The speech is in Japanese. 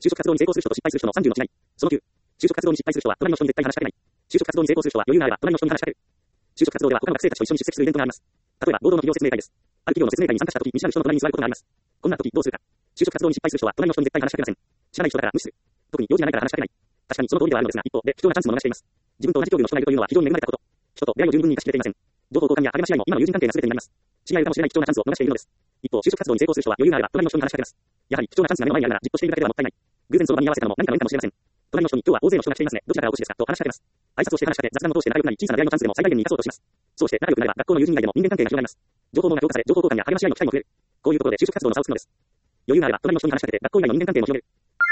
就職活動に成功する人と失敗する人の30の違い。その9。就職活動に失敗する人は隣の人に絶対話しかけない。就職活動に成功する人は余裕があれば隣の人に話しかける。就職活動では他の学生たちと一緒に出席するイベントがあります。例えば、合同の企業説明会です。ある企業の説明会に参加したとき、見知らぬ人の隣に座ることがあります。こんな時どうするか。就職活動に失敗する人は隣の人に絶対話しかけません。知らない人だから無視する。特に用事がないから話しかけない。確かにその通りではあるのですが、一方で貴重なチャンスも逃しています。自分と同じ境遇の人がいるというのは非常に恵まれたこと。人と出会いを十分に生かしきれていません。情報交換や励まし合いも今の友人関係が全てになります。知り合いかもしれない貴重なチャンスを逃しているのです。一方、就職活動に成功する人は余裕があれば隣の人に話しかけます。やはり貴重なチャンスが目の前にあるならじっとしているだけではもったいない。偶然その場に居合わせたのも何かの縁かもしれません。隣の人に今日は大勢の人が来ていますね。どちらからお越しですかと話しかけます。挨拶をして話しかけ、雑談を通して仲良くなり、小さな出会いのチャンスでも最大限に生かそうとします。そうして仲良くなれば学校の友人以外でも人間関係が広がります。情報網が強化され、情報交換や励まし合いの機会も増える。こういうところで就職活動の差をつくのです。余裕があれば隣の人に話しかけて学校以外の人間関係も広げる。